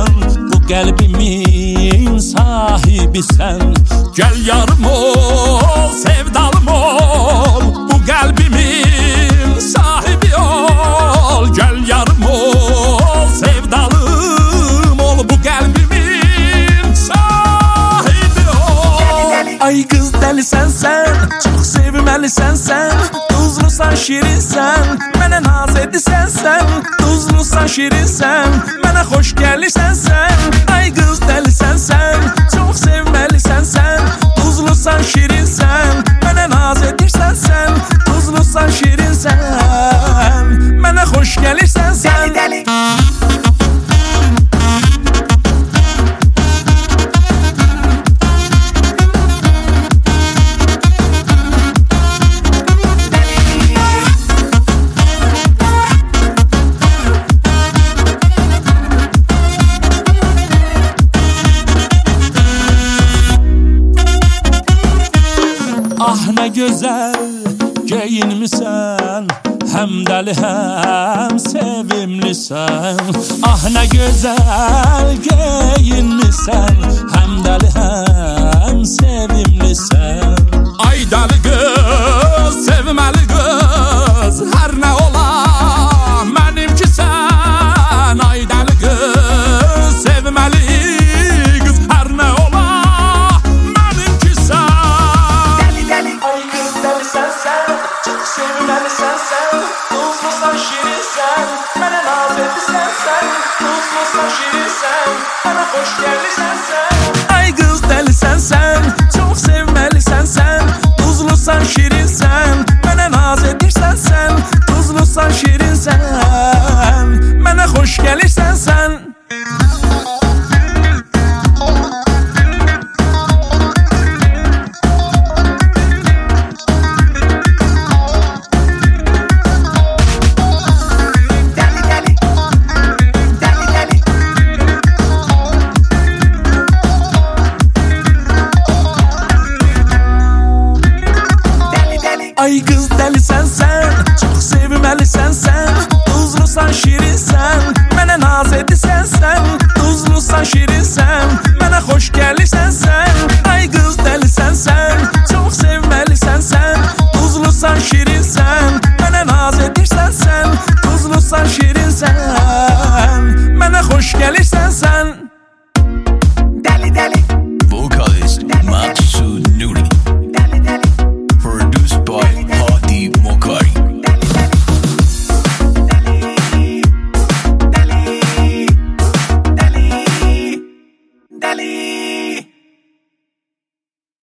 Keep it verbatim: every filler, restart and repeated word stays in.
bu qəlbimin sahibisən. Gəl yarım ol, sevdalım ol, bu qəlbimin sahibi ol. Gəl yarım ol, sevdalım ol, bu qəlbimin sahibi ol. Ay qız dəlisən sən, çox sevməlisən sən, tuzlusan şirinsən, mənə naz edirsən sən. Tuzlusan şirinsən, mənə xoş gəlirsən sən. Ay qız dəlisən sən, çox sevməlisən sən, tuzlusan şirinsən, mənə naz edirsən sən. Tuzlusan şirinsən, mənə xoş gəlirsən sən. Dəli dəli ah nə gözəl geyinmisən, həm dəli həm sevimlisən. Ah nə gözəl geyinmisən, həm dəli həm sevimlisən. Ay dəli qız, sevməli qız, hər nə ola mənimki sən. Ay dəli qız, sevməli qız, hər nə ola mənimki sən. Dəli dəli ay qız dəlisən sən, çox sevməlisən sən, tuzlusan şirinsən, mənə naz edirsən sən. Tuzlusan şirinsən, mənə xoş gəlirsən sən. Ay qız dəlisən sən, çox sevməlisən sən, tuzlusan şirinsən, mənə naz edirsən sən. Tuzlusan şirinsən, mənə xoş gəlirsən sən. Ay qız dəlisən sən, çox sevməlisən sən, tuzlusan şirinsən, mənə naz edirsən sən. Tuzlusan şirinsən, mənə xoş gəlirsən sən. Ay qız dəlisən sən, çox sevməlisən sən, tuzlusan şirinsən, mənə naz edirsən sən. Tuzlusan şirinsən, mənə xoş gəlirsən sən.